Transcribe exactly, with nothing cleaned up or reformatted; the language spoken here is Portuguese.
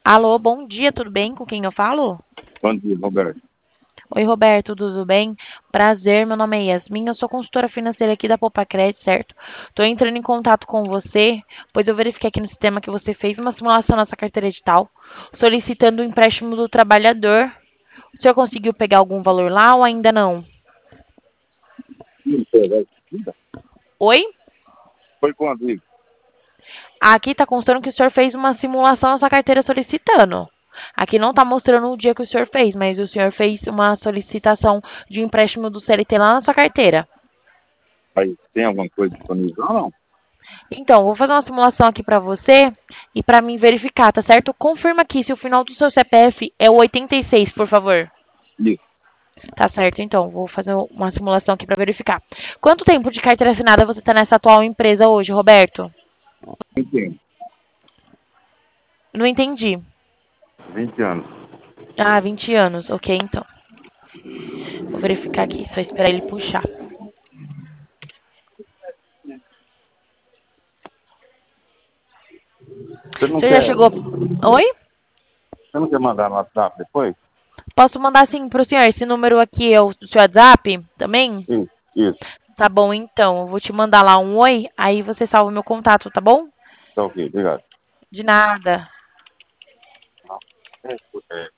Alô, bom dia, tudo bem? Com quem eu falo? Bom dia, Roberto. Oi, Roberto, tudo bem? Prazer, meu nome é Yasmin, eu sou consultora financeira aqui da Popacred, certo? Estou entrando em contato com você, pois eu verifiquei aqui no sistema que você fez uma simulação na sua carteira digital, solicitando o empréstimo do trabalhador. O senhor conseguiu pegar algum valor lá ou ainda não? Oi? Foi quando isso? Aqui está constando que o senhor fez uma simulação na sua carteira solicitando. Aqui não está mostrando o dia que o senhor fez, mas o senhor fez uma solicitação de empréstimo do C L T lá na sua carteira. Aí, tem alguma coisa disponível ou não? Então, vou fazer uma simulação aqui para você e para mim verificar, tá certo? Confirma aqui se o final do seu C P F é o oitenta e seis, por favor. Isso. Tá certo, então. Vou fazer uma simulação aqui para verificar. Quanto tempo de carteira assinada você está nessa atual empresa hoje, Roberto? Entendo. Não entendi. vinte anos. Ah, vinte anos. Ok, então. Vou verificar aqui, só esperar ele puxar. Você não Você já quer, chegou... Oi? você não quer mandar no WhatsApp depois? Posso mandar sim pro senhor. Esse número aqui é o do seu WhatsApp também? Isso, isso. Tá bom, então. Eu vou te mandar lá um oi, aí você salva o meu contato, tá bom? Tá ok, obrigado. De nada. É, é,